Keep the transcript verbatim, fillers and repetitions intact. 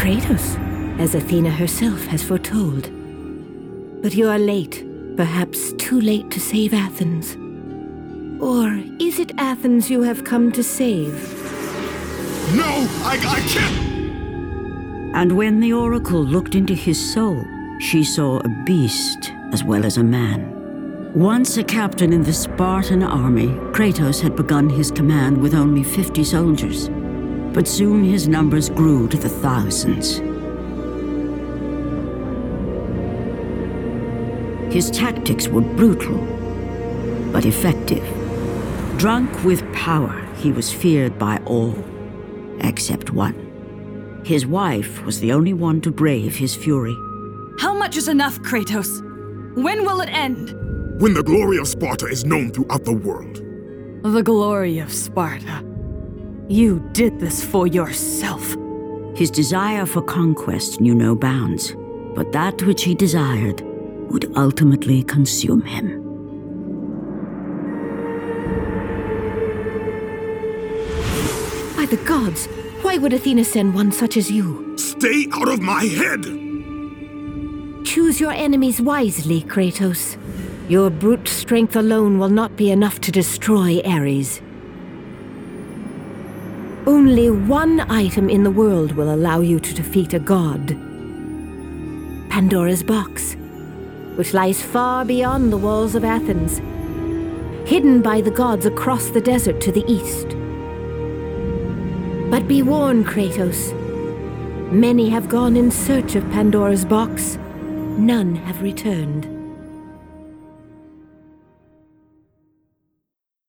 Kratos, as Athena herself has foretold. But you are late, perhaps too late to save Athens. Or is it Athens you have come to save? No, I, I can't! And when the oracle looked into his soul, she saw a beast as well as a man. Once a captain in the Spartan army, Kratos had begun his command with only fifty soldiers. But soon his numbers grew to the thousands. His tactics were brutal, but effective. Drunk with power, he was feared by all, except one. His wife was the only one to brave his fury. How much is enough, Kratos? When will it end? When the glory of Sparta is known throughout the world. The glory of Sparta. You did this for yourself. His desire for conquest knew no bounds, but that which he desired would ultimately consume him. By the gods, why would Athena send one such as you? Stay out of my head! Choose your enemies wisely, Kratos. Your brute strength alone will not be enough to destroy Ares. Only one item in the world will allow you to defeat a god. Pandora's box, which lies far beyond the walls of Athens, hidden by the gods across the desert to the east. But be warned, Kratos. Many have gone in search of Pandora's box. None have returned.